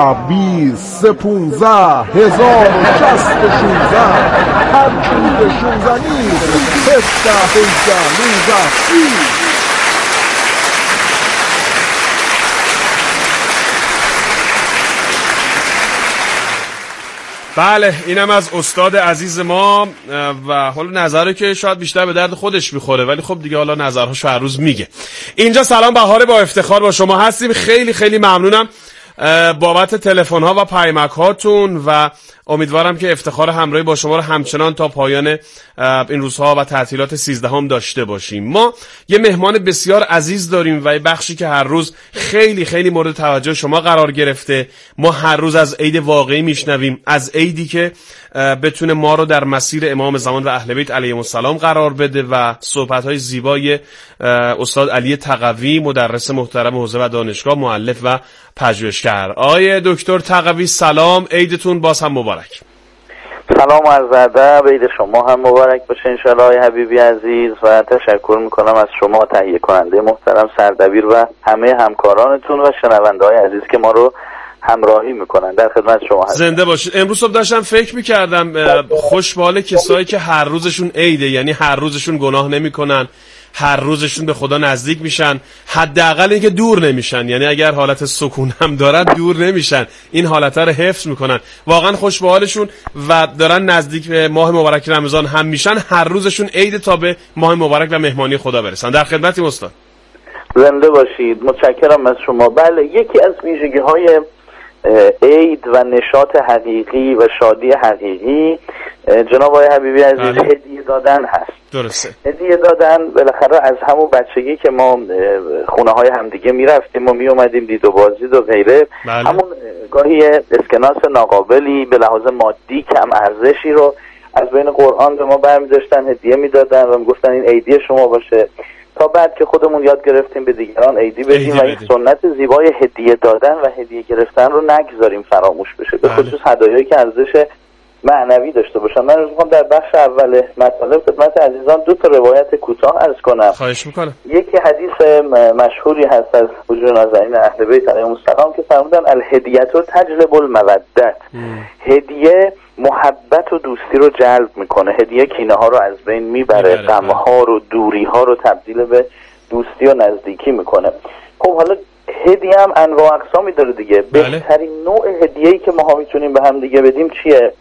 20 15 1016 هر چیز 16 نیست 17 بله اینم از استاد عزیز ما و حالا نظری که شاید بیشتر به درد خودش میخوره ولی خب دیگه حالا نظرهاشو هر روز میگه. اینجا سلام بهار با افتخار با شما هستیم. خیلی خیلی ممنونم بابت تلفن ها و پیامک هاتون و امیدوارم که افتخار همراهی با شما رو همچنان تا پایان این روزها و تعطیلات 13 داشته باشیم. ما یه مهمان بسیار عزیز داریم و یه بخشی که هر روز خیلی خیلی مورد توجه شما قرار گرفته. ما هر روز از عید واقعی میشنویم، از عیدی که بتونه ما رو در مسیر امام زمان و اهل بیت علیهم السلام قرار بده و صحبت‌های زیبای استاد علی تقوی مدرس محترم حوزه و دانشگاه، مؤلف و پژوهشگر. آقای دکتر تقوی سلام، عیدتون باز هم مبارک. سلام و عرض ادب، عید شما هم مبارک باشه انشاءالله آقای حبیبی عزیز و تشکر میکنم از شما تهیه کننده محترم، سردبیر و همه همکارانتون و شنونده‌های عزیز که ما رو همراهی میکنن. در خدمت شما هستم. زنده باشید. امروز صبح داشتم فکر میکردم خوش به حال کسایی که هر روزشون عیده، یعنی هر روزشون گناه نمیکنن، هر روزشون به خدا نزدیک میشن، حداقل اینکه دور نمیشن، یعنی اگر حالت سکون هم دارن دور نمیشن، این حالت رو حفظ میکنن. واقعا خوش به حالشون و دارن نزدیک به ماه مبارک رمضان هم میشن، هر روزشون عید تا به ماه مبارک و مهمانی خدا برسن. در خدمتیم استاد. زنده باشید، متشکرم از شما. بله، یکی از ویژگی‌های عید و نشاط حقیقی و شادی حقیقی جناب آقای حبیبی عزیز هدیه دادن هست. درسته. هدیه دادن بالاخره از همون بچگی که ما خونه های همدیگه میرفتیم و میومدیم دید و بازدید و غیره، همون گاهی اسکناس ناقابلی به لحاظ مادی کم ارزشی رو از بین قرآن به ما برمی‌داشتن هدیه میدادن و میگفتن این عیدی شما باشه، تا بعد که خودمون یاد گرفتیم به دیگران عیدی بدیم و این سنت زیبای هدیه دادن و هدیه گرفتن رو نگذاریم فراموش بشه، به خصوص هدایایی که ارزش معنوی داشته باشن. من میخوام در بخش اول مطالب خدمت عزیزان دو تا روایت کوتاه عرض کنم. خواهش میکنم. یکی حدیث مشهوری هست از حضور نازنین اهل بیت علیهم السلام که فرمودن الهدیه تجلب المودت. هدیه محبت و دوستی رو جلب میکنه، هدیه کینه ها رو از بین میبره، غم ها رو، دوری ها رو تبدیل به دوستی و نزدیکی میکنه. خب حالا هدیه هم انواع اقسامی داره دیگه. بهترین نوع هدیه‌ای که ما میتونیم به هم دیگه بدیم چیه؟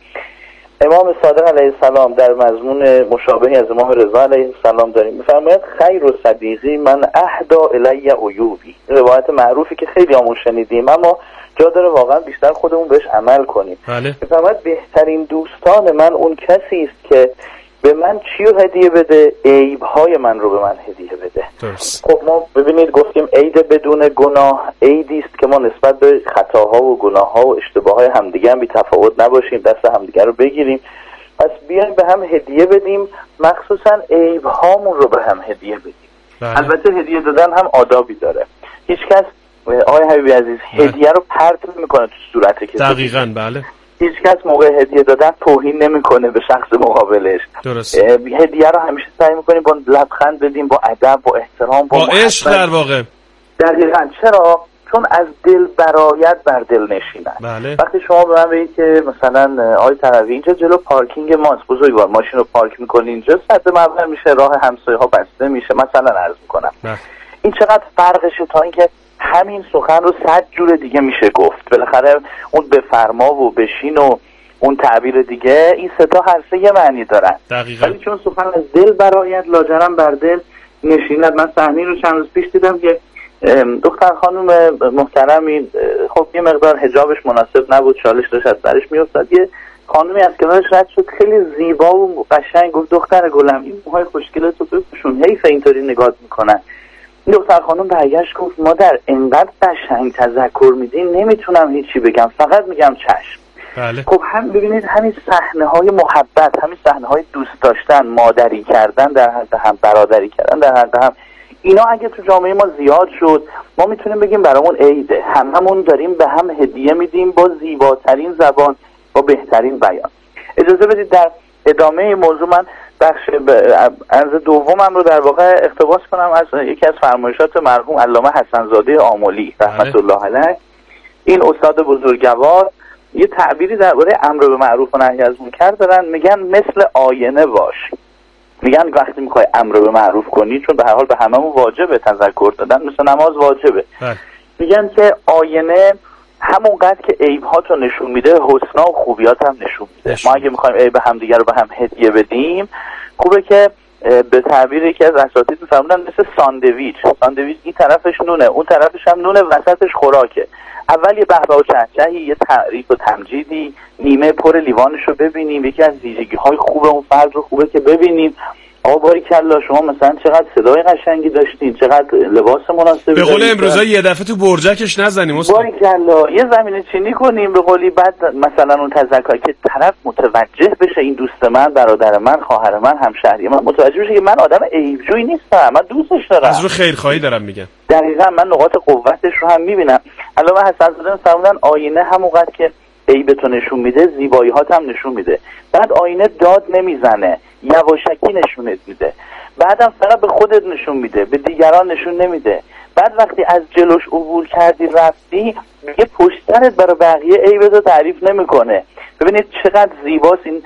امام صادق علیه السلام در مضمون مشابهی از امام رضا علیه السلام داریم، میفرماید خیر و صدیقی من اهدا الی عیوبی. روایت معروفی که خیلی همون شنیدیم اما جا داره واقعا بیشتر خودمون بهش عمل کنیم. میفرماید بهترین دوستان من اون کسی است که به من چی رو هدیه بده؟ عیب‌های من رو به من هدیه بده. خب ما ببینید گفتیم عید بدون گناه عیدی است که ما نسبت به خطاها و گناه‌ها و اشتباه‌های همدیگه هم بی تفاوت نباشیم، دست همدیگه رو بگیریم. پس بیایم به هم هدیه بدیم، مخصوصا عیب‌هامون رو به هم هدیه بدیم. البته هدیه دادن هم آدابی داره. هیچ کس آقای حبیبی عزیز هدیه رو پرت نمی‌کنه تو صورت کسی. دقیقاً بله. هیچ کس موقع هدیه دادن توهین نمیکنه به شخص مقابلش. درسته. هدیه رو همیشه سعی میکنیم با لبخند بدیم، با ادب، با احترام، با عشق در واقع. دقیقاً. چرا؟ چون از دل برایت بر دل نشینن. بله. وقتی شما به من بگید که مثلا آقای تقوی اینجا جلو پارکینگ ماست، بزرگوار ماشین رو پارک میکنی اینجا، سد مبلغ میشه، راه همسایه ها بسته میشه، مثلا عرض میکنم. این چقدر فرقشه تا اینکه همین سخن رو 100 جور دیگه میشه گفت. بالاخره اون بفرما و بشین و اون تعبیر دیگه، این سه تا هر سه یه معنی دارن. دقیقاً. ولی چون سخن از دل برایت لاجرم بر دل نشیند. من صحنه رو چند روز پیش دیدم که دختر خانم محترمی خب یه مقدار حجابش مناسب نبود، چالش داشت از سرش میافتاد، یه خانمی از کنارش رد شد خیلی زیبا و قشنگ گفت دختر گلم این موهای خوشگلت رو بپوشون، حیف اینطوری نگات میکنن. این دختر خانم برگشت گفت مادر انقدر قشنگ تذکر میدین نمیتونم هیچی بگم، فقط میگم چشم. بله. خب هم ببینید همین صحنه های محبت، همین صحنه های دوست داشتن، مادری کردن در حق هم، برادری کردن در حق هم، اینا اگه تو جامعه ما زیاد شد ما میتونیم بگیم برامون عیده، هممون داریم به هم هدیه میدیم با زیباترین زبان، با بهترین بیان. اجازه بدید در ادامه موضوع من بخش عرض دومم رو در واقع اقتباس کنم از یکی از فرمایشات مرحوم علامه حسن زاده آملی رحمت الله علیه. این استاد بزرگوار یه تعبیری درباره امر به معروف و نهی از منکر دارن، میگن مثل آینه باش. میگن وقتی میخوای امر به معروف کنی، چون به هر حال به هممون واجبه تذکر دادن، مثل نماز واجبه، میگن که آینه همونقدر که عیب‌هاتو نشون میده حسنا و خوبیات هم نشون میده. ما اگه میخوایم عیب همدیگه رو به هم هدیه بدیم، خوبه که به تعبیر که از اساتید میفرمودن مثل ساندویچ این طرفش نونه، اون طرفش هم نونه، وسطش خوراکه. اول یه بهبه و چهچهی، یه تعریف و تمجیدی، نیمه پر لیوانش رو ببینیم، یکی از ویژگی‌های خوب اون فرد رو خوبه که ببینیم. آقا باریکلا شما مثلا چقدر صدای قشنگی داشتین، چقدر لباس مناسبی به قول امروزا یه دفعه تو برجکش نزنیم استاد. باریکلا یه زمینه چینی کنیم به قولی، بعد مثلا اون تذکر که طرف متوجه بشه، این دوست من، برادر من، خواهر من، همشهری من متوجه بشه که من آدم عیبجویی نیستم، من دوستش دارم، از رو خیرخواهی دارم میگم. دقیقاً من نقاط قوتش رو هم میبینم. علاوه حسن زاده فرمودن آینه همونقدر که عیبتو نشون میده زیبایی‌هات هم نشون میده. بعد آینه داد نمیزنه، یواشکی نشونت میده. بعدم فقط به خودت نشون میده، به دیگران نشون نمیده. بعد وقتی از جلوش عبور کردی رفتی، دیگه پشترت برای بقیه عیبتو تعریف نمیکنه. ببینید چقدر زیباست این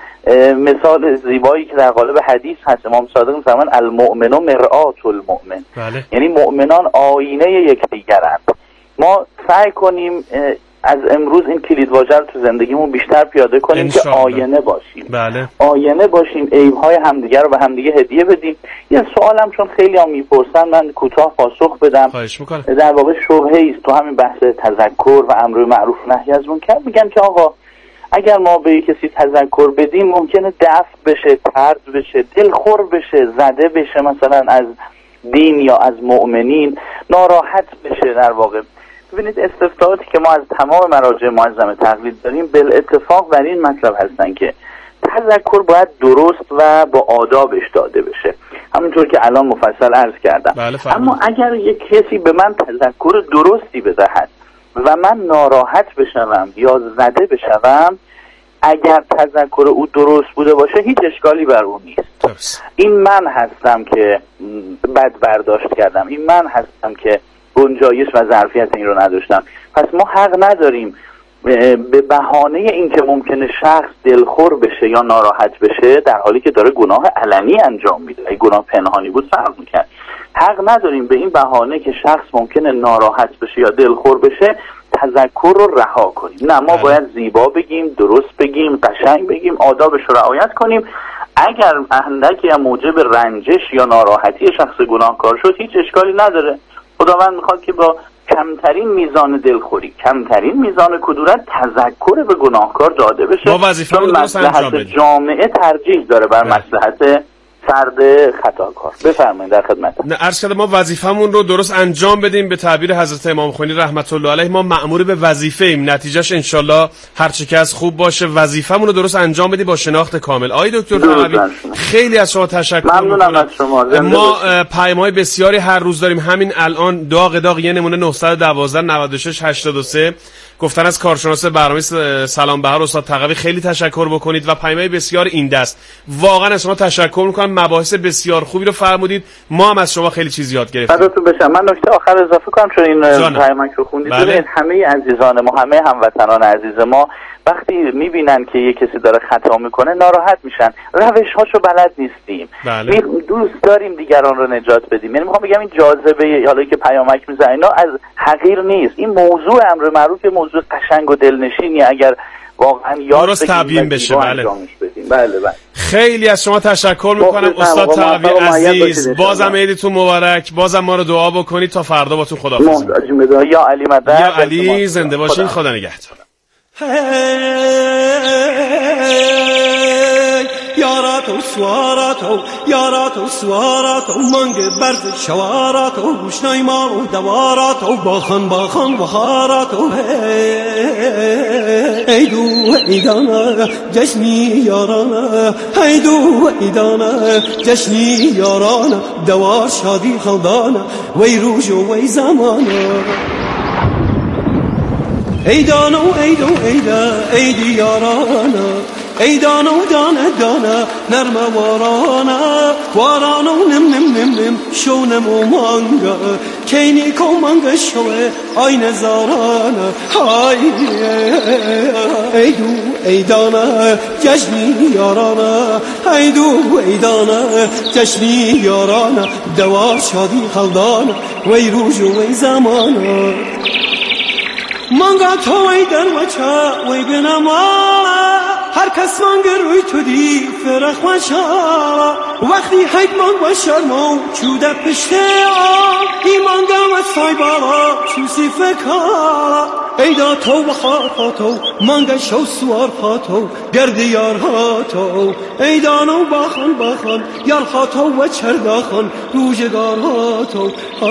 مثال زیبایی که در قالب حدیث هست. امام صادق میفرمان المؤمن مرآة المؤمن. بله. یعنی مؤمنان آینه یکدیگرند. ما سعی کنیم از امروز این کلیدواژه رو تو زندگیمون بیشتر پیاده کنیم که آینه باشیم. بله. آینه باشیم، عیب‌های همدیگه رو به همدیگه هدیه بدیم. یه سوالم چون خیلی هم میپرسن من کوتاه پاسخ بدم. خواهش میکنم. در واقع شبهه‌ای است تو همین بحث تذکر و امر به معروف و نهی از منکر. میگم که آقا اگر ما به کسی تذکر بدیم ممکنه دفع بشه، طرد بشه، دلخور بشه، زده بشه مثلا از دین یا از مؤمنین، ناراحت بشه. در واقع ببینید استفتاءاتی که ما از تمام مراجع معظمه تقلید داریم بالاتفاق بر این مطلب هستن که تذکر باید درست و با آدابش داده بشه، همونطور که الان مفصل عرض کردم. بله اما اگر یک کسی به من تذکر درستی بدهد و من ناراحت بشوم یا زده بشوم، اگر تذکر او درست بوده باشه هیچ اشکالی بر اون نیست. این من هستم که بد برداشت کردم، این من هستم که گنجایش و ظرفیت این رو نداشتم. پس ما حق نداریم به بهانه اینکه ممکنه شخص دلخور بشه یا ناراحت بشه در حالی که داره گناه علنی انجام میده، اگه گناه پنهانی بود فرق میکرد، حق نداریم به این بهانه که شخص ممکنه ناراحت بشه یا دلخور بشه تذکر رو رها کنیم. نه، ما باید زیبا بگیم، درست بگیم، قشنگ بگیم، آدابش رو رعایت کنیم. اگر اندکی هم موجب رنجش یا ناراحتی شخص گناهکار شد هیچ اشکالی نداره. خداوند میخواد که با کمترین میزان دلخوری، کمترین میزان کدورت تذکر به گناهکار داده بشه. ما وظیفه‌مون رو مصلحت جامعه ترجیح داره بر مصلحت فرد خطاکار. بفرمایید در خدمت. نه عرض کردم ما وظیفمون رو درست انجام بدیم. به تعبیر حضرت امام خمینی رحمت الله علیه ما مأمور به وظیفه ایم، نتیجهش انشالله هر چه که از خوب باشه. وظیفمون رو درست انجام بدیم با شناخت کامل. آقای دکتر فراوی خیلی از شما تشکر می‌کنم. ما پیام‌های بسیاری هر روز داریم. همین الان داغ یه نمونه 912 96 83 گفتن از کارشناس برنامه سلام بهار استاد تقوی خیلی تشکر بکنید و پیام‌های بسیار این دست. واقعا از شما تشکر می‌کنم، مباحث بسیار خوبی رو فرمودید. ما هم از شما خیلی چیز یاد گرفتیم. فداتون بشم. من نکته آخر اضافه کنم چون این پیامک رو خوندید. ببینید همه عزیزان ما، همه هموطنان عزیز ما وقتی میبینن که یه کسی داره خطا میکنه ناراحت میشن. روش‌هاشو بلد نیستیم. بله. دوست داریم دیگران رو نجات بدیم. یعنی میخوام بگم این جاذبه حالا که پیامک میزنه اینا از حقیر نیست. این موضوع امر معروف موضوع قشنگ و دلنشینی اگر واقعا یاد بگیریم بشه. بله. بله. خیلی از شما تشکر میکنم استاد تقوی عزیز. بازم عیدتون مبارک. بازم ما رو دعا بکنید تا فردا باتون خداحافظی. یا علی مدد. یا علی زنده باشین. خدا نگهدار. یاراتو سواراتو یاراتو سواراتو منگ برز شواراتو گوشنای ما و دواراتو باخان بخاراتو ایدو ایدانا جشنی یارانا ایدو ایدانا جشنی یارانا دوار شادی خلدانا وی روز و وی زمانا ایدانو ایدو ایدا ایدی یارانا ای دانه و دانه دانه نرمه وارانه و نم نم نم نم شونم و مانگا کینی کو مانگا شوه آی نزارانه های ای دو ای دانه جشنی یارانه ای دو ای دانه جشنی یارانه دوار شادی خلدانه وی روز و وی زمانه مانگا تو وی در وچه وی بنما هر کس مانگا روی تو دی فرخ وشا وقتی حید مانگا شرمو چوده پشته ای مانگا و سای بالا چوسی فکارا ایدا تو و خار تو مانگا شو سوار تو گرد یار تو ایدانو باخن یار تو و چرداخن روزگار تو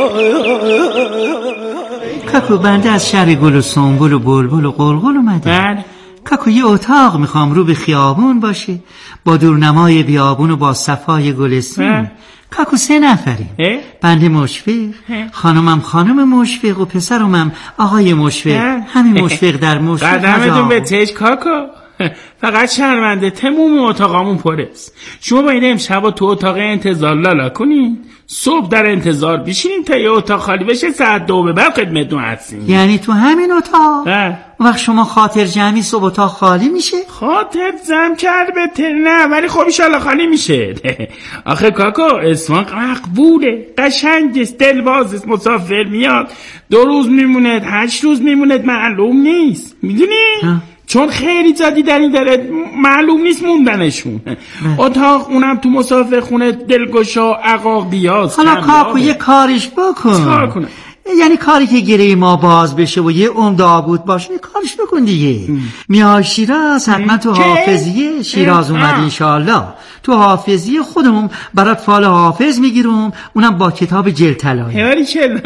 کاکو بنده از شهر گل و سنبل و بلبل و قلقل اومده. کاکو یه اتاق میخوام رو به خیابون باشه با دورنمای بیابون و با صفای گلستون. کاکو 3 نفریم. بنده مشفق، خانمم خانم مشفق و پسرمم آقای مشفق. همین مشفق در مشفق. قدمتون به تش کاکو. فقط شرمنده تموم اتاقامون پرست. شما باید امشب تو اتاق انتظار لالا کنین، صبح در انتظار بشینیم تا یه اتاق خالی بشه، ساعت 2 به بعد خدمتتون هستیم. یعنی تو همین اتاق؟ وقت شما خاطر جمعی صبح اتاق خالی میشه؟ خاطر جمع که البته نه، ولی خب ایشالله خالی میشه. آخه کاکو اصفهان مقبوله، قشنگست، دلبازست، مسافر میاد 2 روز میموند 8 روز میموند معلوم نیست، میدونی؟ چون خیلی زیادی در این داره معلوم نیست موندنشون. اتاق اونم تو مسافر خونه دلگشا عقاقیاست. حالا کاکو یه کارش بکن. کار کنه؟ یعنی کاری که گره ما باز بشه و یه عمد آبود باشه یه کارش بکن دیگه. میای شیراز حتما تو حافظیه شیراز اومد انشالله. تو حافظیه خودمون برات فال حافظ میگیرم، اونم با کتاب جلطلایی. هواری چلا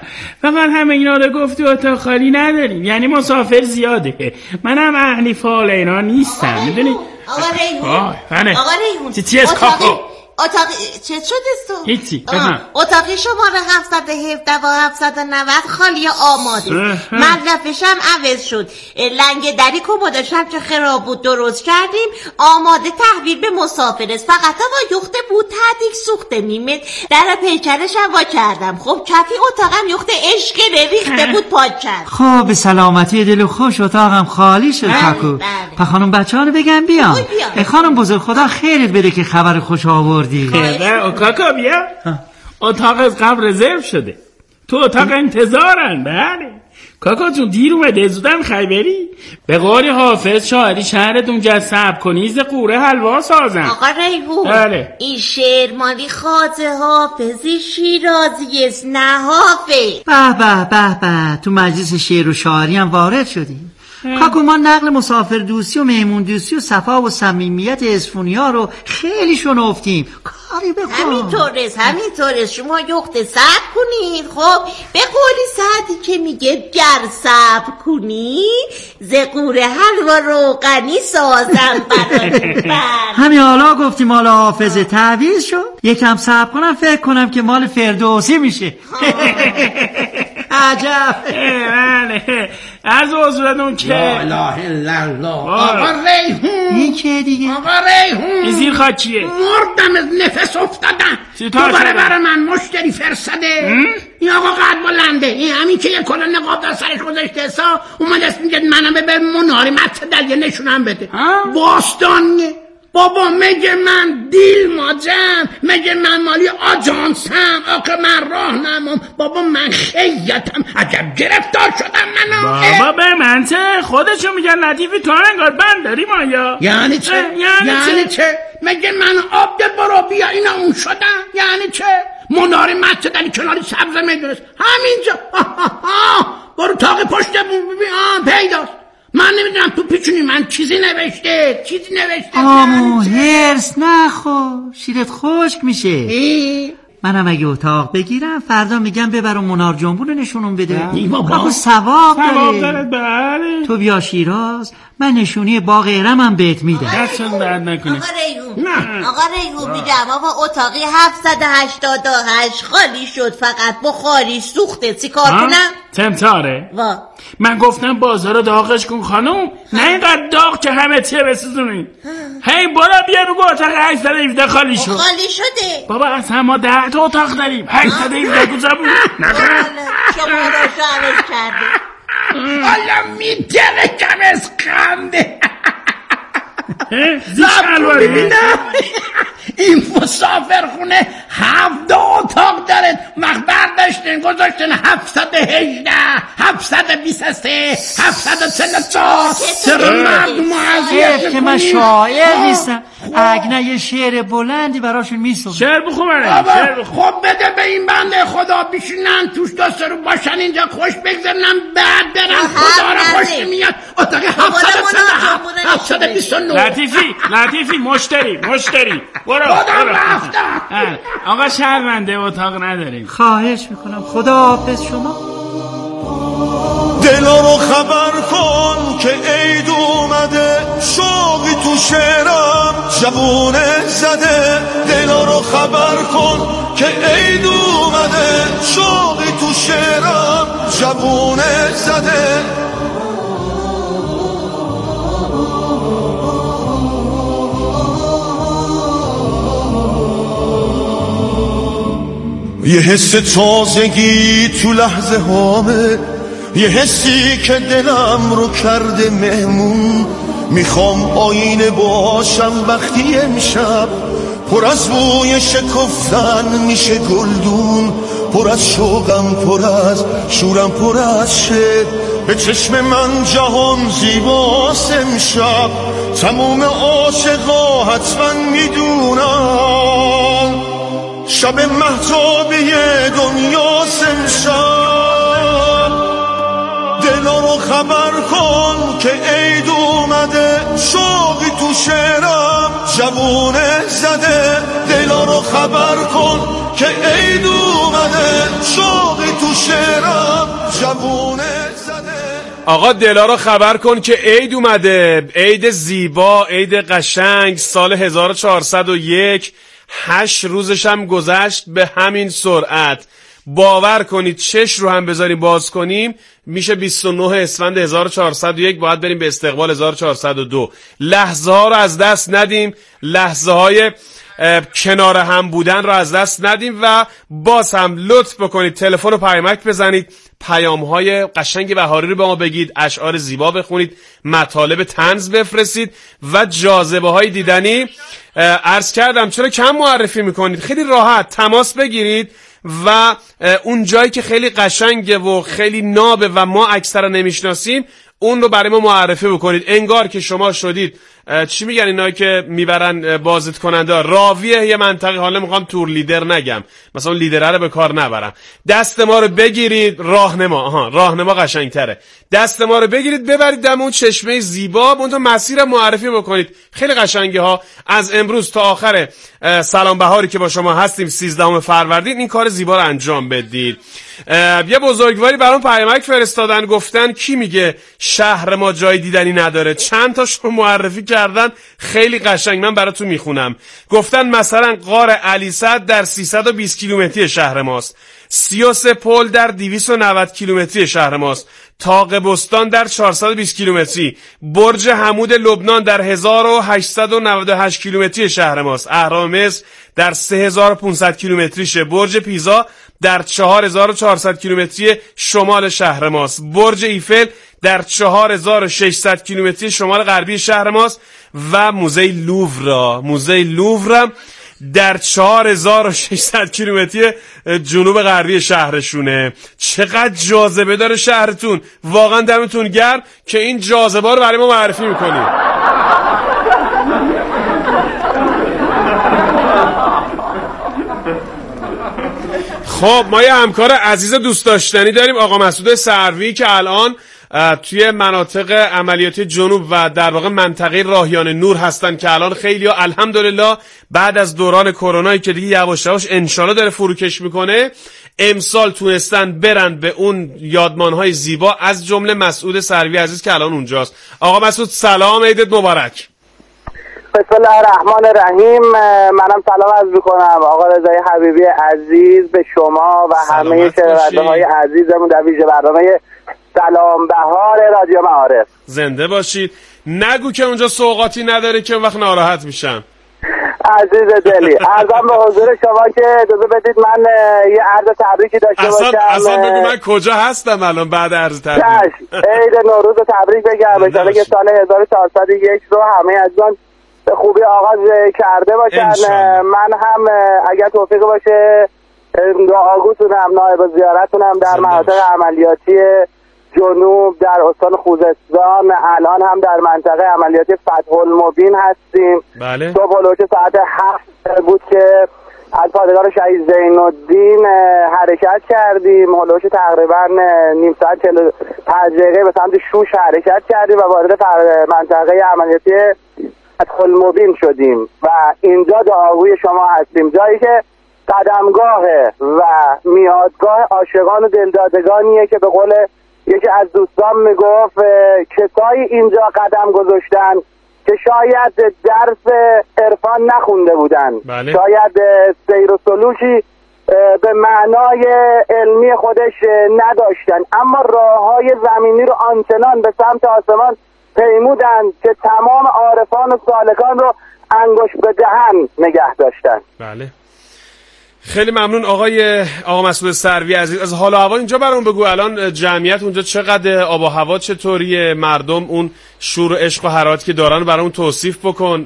فقط همه اینا رو گفتی اتاق خالی نداریم، یعنی مسافر زیاده. منم اهلی فال اینا نیستم، میدونی؟ آقا ریحون آقا ریحون چی از کاکو؟ اتاق چه شده تو؟ هیچی. اتاقی شماره 717 و 790 خالی آماده. مدرفشم عوض شد، لنگ دری کمدشم که خراب بود درست کردیم، آماده تحویل به مسافر است. فقط هوا یخته بود تحتیک سوخته میمد، در پیکرشم وا کردم. خب کفی اتاقم یخته اشکره ریخته بود پاک کرد. خب به سلامتی دل و خوش اتاقم خالی شد کاکو. پا خانم بچه ها رو بگم بیان. خانم بزرگ خدا خیرت بده که خبر خوش آوردی. کاکا بیا، اتاق از قبل رزرو شده، تو اتاق انتظارن. بله کاکا جون دیر اومده، زودم خیبری. به قول حافظ شاعری شهرتون جذب کنیز قوره حلوا سازن. آقا ریحون بله. این شعر مالی خاطر حافظی شیرازی است نه حافظ. به تو مجلس شعر و شاعری هم وارد شدیم. کاکو ما نقل مسافر دوستی و مهمون دوستی و صفا و صمیمیت اصفهانی‌ها رو خیلی شنفتیم. کاری بکن. همینطورست شما یخت صبر کنید. خب به قولی سعدی که میگه گر صبر کنی ز قوره حلوا روغنی سازم براتون. همین حالا گفتیم مال حافظه تعویض شد، یکم صبر کنم فکر کنم که مال فردوسی میشه. عجب. بله از حضورتون که لا اله الا الله. آقا ریحون این که دیگه آقا ریحون این زیر خاکیه، مردم از نفس افتادم. دوباره برای من مشتری فرستاده. این آقا قد بلنده، این همین که یه کلا نقاب در سرش گذاشته حساب اومد است میگه منم به مناری مت دلیه نشونم بده. باستانیه بابا، مگه من دیل ماجم؟ مگه من مالی آجانسم؟ آقا من راهنمام. بابا من خیتم، عجب گرفتار شدم منو. بابا به من چه؟ خودشو میگن لطیفی، تو انگار بند داری مایا. یعنی چه؟ یعنی چه؟ مگه من آب ده برو بیا اینا اون شدم؟ یعنی چه؟ مناری مت دلی کناری سبز میدونست همینجا. برو تاق پشت ببین پیداست. من نمیدونم تو پیچونی من چیزی نوشته. آمو هرس نخور، شیرت خشک میشه. منم اگه اتاق بگیرم فردا میگم ببرم منار جنبون رو نشونم بده. ای بابا. کاکو ثواب داره. بله. تو بیا شیراز، من نشونی باغ ارمم بهت میدم. دستون درد نکنه. آقا ریحون میگم آقا اتاقی 788 خالی شد، فقط بخاری سوخته، چی کار کنم؟ تمتاره. من گفتم بازار داغش کن خانم، نه اینقدر داغ که همه چیه بسوزونی. هی برو بیا بگو اتاق 817 خالی شد. خالی شده بابا اصلا ما 10 تا اتاق داریم. 817 گذبون شما را شعرش کرده. حالا میترکم از خنده. ببینم این مسافرخونه 7 اتاق داره، مخبر داشتین گذاشتین 718 723 744. چرا مردم اذیت که من شاعر نیستم، اگه یه شعر بلندی براشون میسونم. شعر بخونم. خب بده به این بنده خدا بشینن توش تا سر باشن اینجا خوش بگذرنم بعد برن. خدا را خوش میاد. اتاق 729. لطیفی مشتری برو. آقا شرمنده اتاق نداریم. خواهش میکنم، خدا حافظ شما. دلا رو خبر کن که عید اومده، شوقی تو شعرم جوونه زده. دلا رو خبر کن که عید اومده، شوقی تو شعرم جوونه زده. یه حس تازگی تو لحظه هامه، یه حسی که دلم رو کرده مهمون. میخوام آینه باشم وقتی امشب پر از بوی شکفتن میشه گلدون. پر از شوقم، پر از شورم، پر از شد. به چشم من جهان زیباست امشب، تموم عاشقا حتما میدونن. شب مهتابی دنیاست امشب. دلا رو خبر کن که عید اومده، شوقی تو شعرم جوونه زده. دلا رو خبر کن که عید اومده، شوقی تو شعرم جوونه زده. آقا دلا رو خبر کن که عید اومده، عید زیبا، عید قشنگ، سال 1401. 8 روزش هم گذشت به همین سرعت. باور کنید چش رو هم بذاریم باز کنیم میشه 29 اسفند 1401. باید بریم به استقبال 1402. لحظه ها رو از دست ندیم، لحظه های کنار هم بودن رو از دست ندیم و باز هم لطف بکنید تلفن و پیامک بزنید، پیام های قشنگ بهاری رو به ما بگید، اشعار زیبا بخونید، مطالب طنز بفرستید و جاذبه های دیدنی. عرض کردم چرا کم معرفی میکنید؟ خیلی راحت تماس بگیرید و اون جایی که خیلی قشنگه و خیلی نابه و ما اکثرا نمیشناسیم اون رو برای ما معرفی بکنید. انگار که شما شدید چی میگن اینایی که میبرن بازدید کننده، راویه یه منطقه. حالا میخوام تور لیدر نگم، مثلا لیدره رو به کار نبرم. دست ما رو بگیرید، راهنما قشنگتره. دست ما رو بگیرید ببرید دم اون چشمه زیبا، اون تو مسیر معرفی بکنید. خیلی قشنگه ها. از امروز تا آخر سلام بهاری که با شما هستیم 13 فروردین این کار زیبا رو انجام بدید. یه بزرگواری برام پیامک فرستادن، گفتن کی میگه شهر ما جای دیدنی نداره؟ چند تاشو معرفی کردن خیلی قشنگ، من براتون میخونم. گفتن مثلا غار علی صد در 320 کیلومتری شهر ماست، 33 پل در 290 کیلومتری شهر ماست، طاق بستان در 420 کیلومتری، برج حمود لبنان در 1898 کیلومتری شهر ماست، اهرام مصر در 3500 کیلومتریشه، برج پیزا در 4400 کیلومتری شمال شهر ماست، برج ایفل در 4600 کیلومتری شمال غربی شهر ماست و موزه لوور در 4600 کیلومتری جنوب غربی شهرشونه. چقدر جاذبه داره شهرتون، واقعا دمتون گرم که این جاذبه رو برای ما معرفی میکنید. خب ما یه همکار عزیز دوست داشتنی داریم، آقا مسعود سروی، که الان توی مناطق عملیاتی جنوب و در واقع منطقه راهیان نور هستن که الان خیلی ها الحمدلله بعد از دوران کرونایی که دیگه یواش یواش انشالله داره فروکش میکنه امسال تونستن برن به اون یادمانهای زیبا، از جمله مسعود سروی عزیز که الان اونجاست. آقا مسعود سلام، عیدت مبارک. بسم الله الرحمن الرحیم. منم سلام عرض میکنم آقا رضای حبیبی عزیز به شما و همه شنونده‌های عزیزمون در ویژه برنامه سلام بهار رادیو معارف. زنده باشید. نگو که اونجا سوغاتی نداره که وقت ناراحت میشم. عزیز دلی عرضم به حضور شما که اجازه بدید من یه عرض تبریکی داشته باشم. اصلا بگو من کجا هستم الان بعد عرض تبریک. عید نوروز تبریک بگم. انشالله که سال 1401 رو همه عزیزان به خوبی آغاز کرده باشن. من هم اگر توفیق باشه دعاگوتونم، نایب زیارتونم در مناطق عملیاتی جنوب در استان خوزستان، الان هم در منطقه عملیاتی فتح المبین هستیم. بله. صبح هلوش ساعت 7 بود که از پادگان شهید زین‌الدین حرکت کردیم. هلوش تقریبا نیم ساعت 45 دقیقه به سمت شوش حرکت کردیم و وارد منطقه عملیاتی فتح المبین شدیم و اینجا دعاگوی شما هستیم، جایی که قدمگاه و میادگاه عاشقان و دلدادگانیه که به قول یکی از دوستان میگفت کسایی اینجا قدم گذاشتن که شاید درس عرفان نخونده بودن. بله. شاید سیر و سلوکی به معنای علمی خودش نداشتن، اما راههای زمینی رو آنچنان به سمت آسمان پیمودن که تمام عارفان و سالکان رو انگشت به دهن نگه داشتن. بله. خیلی ممنون آقا مسعود سروی عزیز. از حال و هوا اینجا برام بگو، الان جمعیت اونجا چقدر، آب و هوا چطوریه، مردم اون شور و عشق و حرارتی که دارن برامون توصیف بکن.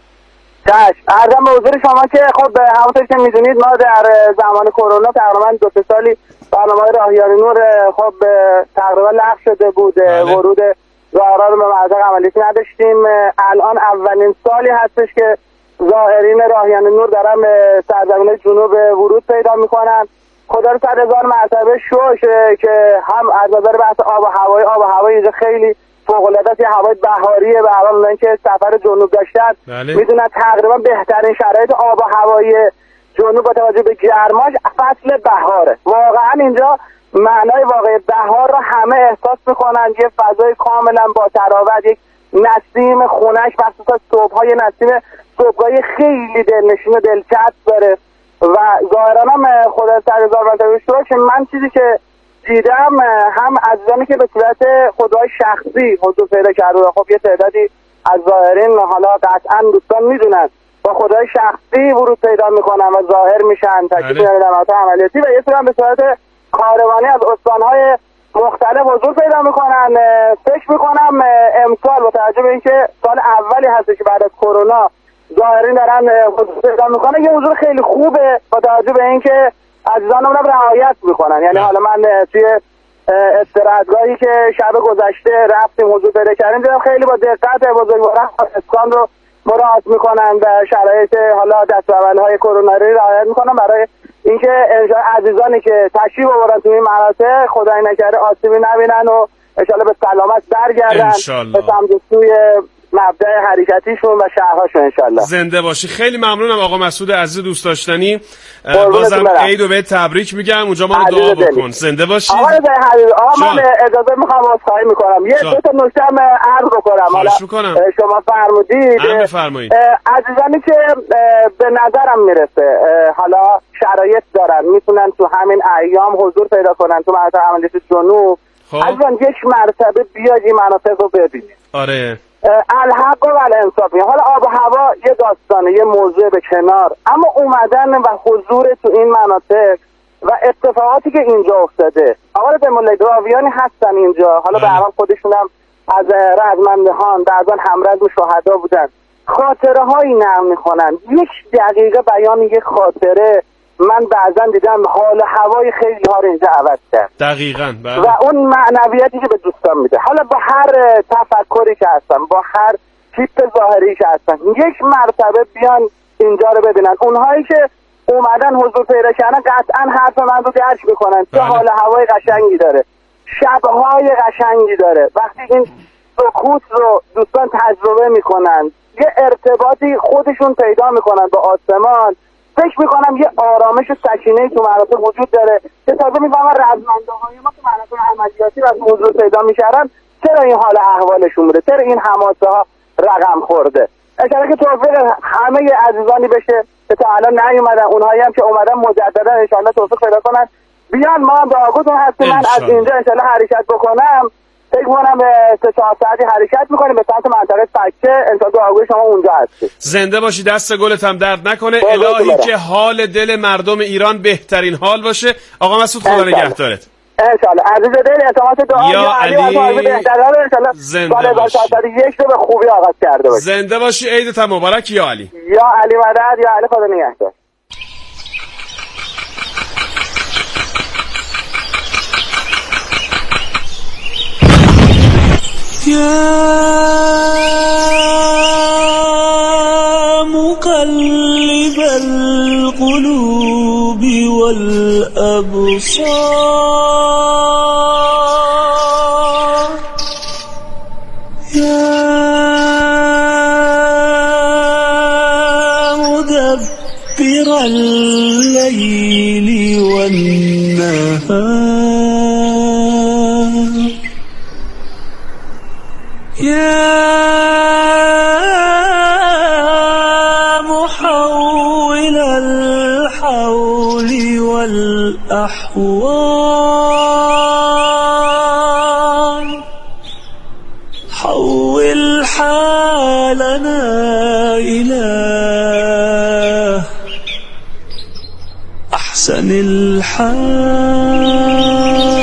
عرضم به حضور شما که خب همونطور که میدونید ما در زمان کرونا تقریبا 2 سالی برنامه راهیان نور خب تقریبا لغو شده بود. بله. ورود زائران رو به مناطق عملیاتی نداشتیم. الان اولین سالی هستش که زائرین راهیان نور دارن به سرزمین جنوب ورود پیدا میکنن. خدا رو 100,000 مرتبه شکر که هم از نظر بحث آب و هوای اینجا خیلی فوق‌العاده است. هوای بهاریه، به هر حال اونایی که سفر جنوب داشتن میدونن تقریبا بهترین شرایط آب و هوایی جنوب با توجه به گرماش فصل بهاره. واقعا اینجا معنای واقعی بهار رو همه احساس میکنن. یه فضای کاملا با تراوت، یک نسیم خونش مخصوصا صبح‌های نسیم صبحگاهی خیلی دلنشین و دلچسب داره و ظاهرا هم خدا 100,000 مرتبه شکر من چیزی که دیدم هم عزیزانی که به صورت خودروهای شخصی حضور پیدا کرده، خب یه تعدادی از ظاهرین حالا قطعا دوستان میدونن با خودروهای شخصی ورود پیدا میکنن و ظاهر میشن تشریف میارن در مناطق عملیاتی و یه سری هم به صورت کاروانی از استانهای مختلف حضور پیدا میکنن. فکر میکنم امسال با توجه به اینکه سال اولی هستش که بعد از کرونا ظاهرین دارن حضور پیدا میکنن، یه حضور خیلی خوبه با توجه به اینکه عزیزانمون هم رعایت میکنن. یعنی حالا من توی استراحتگاهی که شب گذشته رفتیم حضور پیدا کردیم دیدم خیلی با دقت بزرگوار اسکان رو مراعات میکنن و شرایط حالا دستاوردهای کرونایی رعایت میکنن برای اینکه عزیزانی که تشریف آوردن توی این مناطق خدای نکرده آسیبی نبینن و انشالله به سلامت برگردن به سمت سوی مبدأ حرکتیشون و شهرهاشون انشالله. زنده باشی. خیلی ممنونم آقا مسعود عزیز دوست داشتنی. بازم عید و به تبریک میگم. اونجا ما رو دعا بکن. زنده باشی. آقا من اجازه میخوام عذرخواهی میکنم. یه دو تا نکته عرض بکنم. خواهش میکنم. شما فرمودید. بفرمایید. عزیزانی که به نظرم میرسه حالا شرایط دارن میتونن تو همین ایام حضور پیدا کنن تو مناطق عملیات جنوب. عزیزان یک مرتبه بیاید این مناطق رو ببینید. آره. الحق و الانصاف. حالا آب و هوا یه داستانه، یه موضوع به کنار، اما اومدن و حضور تو این مناطق و اتفاقاتی که اینجا افتاده. آقا راویانی هستن اینجا، حالا به هر حال خودشون هم از رزمندهان بعضا همرزم شهدا بودن، خاطره هایی نقل میکنن. 1 دقیقه بیان یک خاطره من بعضا دیدم حال هوای خیلی ها رو اینجا عوض کرد. دقیقاً. و اون معنویتی که به دوستان میده، حالا با هر تفکری که هستن، با هر تیپ ظاهری که هستن، 1 مرتبه بیان اینجا رو ببینن. اونهایی که اومدن حضور پیدا کردن قطعا حرف من رو درک میکنن. چه حال هوای قشنگی داره، شبهای قشنگی داره. وقتی این سکوت رو دوستان تجربه میکنن، یه ارتباطی خودشون پیدا میکنن با آسمان، فکر میکنم یه آرامش و سکینه‌ای تو مناطق وجود داره که تازه میفهمن رزمنده‌های ما تو مناطق عملیاتی از موضوع پیدا میکردن چرا این حال احوالشون بوده، چرا این حماسه ها رقم خورده. اشاره که توفیق همه عزیزانی بشه که تا الان نیومدن، اونهایی هم که اومدن مجددا انشالله توفیق پیدا کنن بیان. ما هم دعاگوتون هستیم. من از اینجا انشالله حرکت بکنم، فکر کنم 3-4 ساعتی حرکت میکنیم به سمت منطقه سکه. انشالله دعاگوی شما اونجا هستید. زنده باشی، دست گلت هم درد نکنه. الهی که حال دل مردم ایران بهترین حال باشه. آقا مسعود خدا نگهدارت. انشالله عزیز دل، اعتماد دعا یا علی بهترین انشالله. زنده باشی. 2021 رو به خوبی آغاز کرده باشی. زنده باشی، عیدت مبارک یا علی. یا علی مدد، یا علی خدا نگهدار. يا مقلب القلوب والأبصار يا مدبر الليل والنهار يا محول الحول والأحوال حول حالنا إلى أحسن الحال.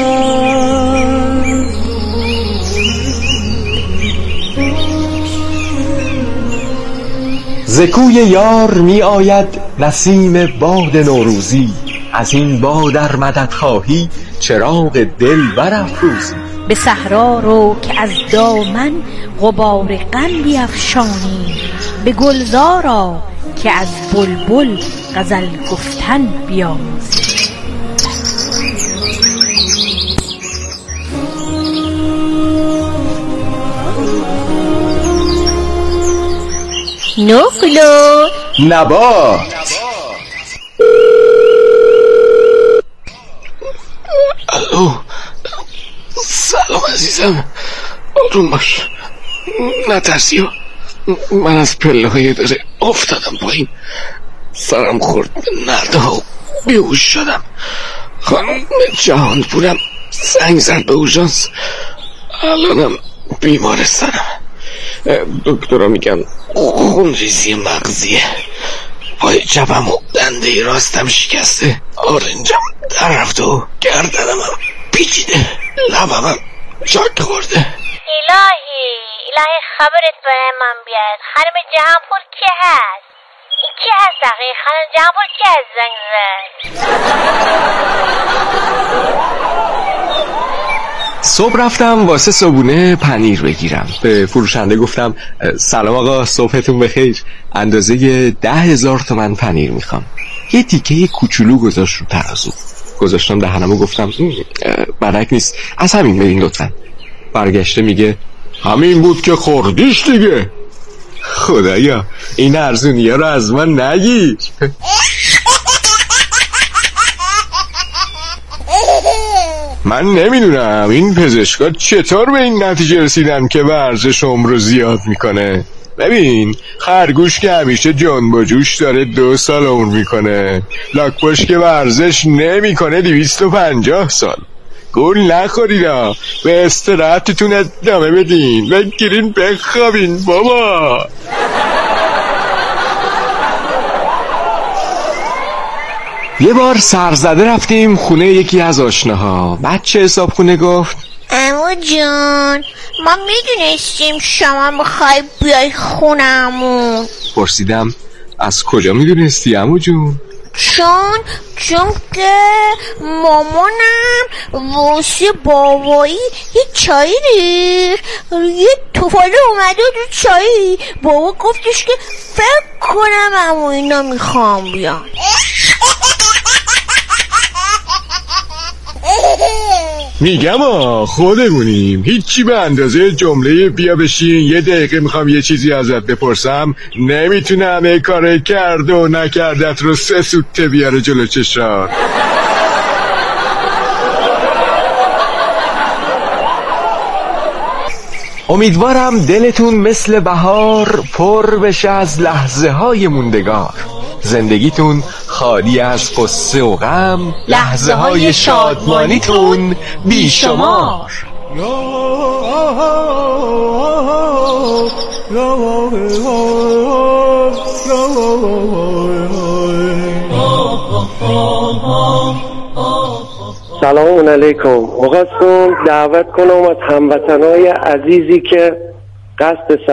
ز کوی یار می آید نسیم باد نوروزی، از این باد ار مدد خواهی چراغ دل برافروزی. به صحرا رو که از دامن غبار غم بیفشانی، به گلزارا که از بلبل غزل گفتن بیاموزی. نقلو نبات. الو، سلام عزیزم، آروم باش، نترسی. من از پله های داره افتادم پایین، سرم خورد به نرده ها و بیهوش شدم. خانم جهانپورم زنگ زد به اورژانس، الانم بیمارستانم. دکترها میگن خونریزی مغزیه، پای چپم و دنده راستم شکسته، آرنجم در رفته و گردنم هم پیچیده، لبم شاک خورده. الهی خبرت به من بیاد. خانم جهانپور که هست؟ این که هست دقیق؟ خانم جهانپور که هست زنگ زد؟ صبح رفتم واسه صبونه پنیر بگیرم. به فروشنده گفتم سلام آقا، صبحتون بخیر، اندازه 10,000 تومن پنیر میخوام. یه تیکه کوچولو گذاشت رو ترازو، گذاشتم دهنمو، گفتم برک نیست، از همین بدین لطفا. برگشته میگه همین بود که خوردیش دیگه. خدایا این ارزونی‌ها رو از من نگیر. من نمیدونم این پزشکا چطور به این نتیجه رسیدن که ورزش عمر رو زیاد میکنه. ببین خرگوش که همیشه جنب و جوش داره 2 سال عمر میکنه، لاک‌پشت که ورزش نمیکنه 250 سال. گول نخوریدا، به استراحتتون ادامه بدین، بگیرین بخوابین بابا. یه بار سرزده رفتیم خونه یکی از آشناها. بچه حساب خونه گفت عمو جون ما میدونستیم شما میخوای بیای خونمون. پرسیدم از کجا میدونستی عمو جون؟ چون که مامانم واسه بابایی یه چایی ریخت، یه توفاله اومده دو چایی، بابا گفتش که فکر کنم عمو اینا میخوام بیان. میگم خودمونیم، هیچی به اندازه جمله بیا بشین یه دقیقه میخوام یه چیزی ازت بپرسم نمیتونه همه کار کرد و نکردت رو 3 سوته بیاره جلو چشات. امیدوارم دلتون مثل بهار پر بشه از لحظه های موندگار، زندگیتون خالی از قصه و غم، لحظه های شادمانیتون بیشمار. سلام علیکم. مخواستم دعوت کنم از هموطنای عزیزی که قصد